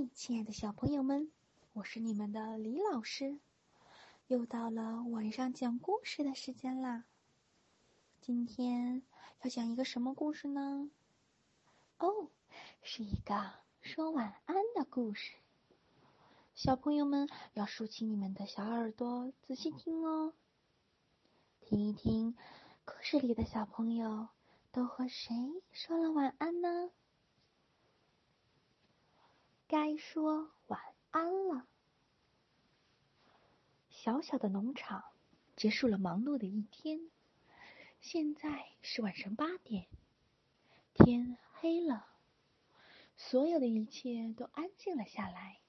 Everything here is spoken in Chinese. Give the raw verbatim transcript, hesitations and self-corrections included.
嗨，亲爱的小朋友们，我是你们的李老师。又到了晚上讲故事的时间啦。今天要讲一个什么故事呢？哦，是一个说晚安的故事。小朋友们要竖起你们的小耳朵，仔细听哦。听一听，故事里的小朋友都和谁说了晚安呢？该说晚安了。小小的农场结束了忙碌的一天，现在是晚上八点，天黑了，所有的一切都安静了下来。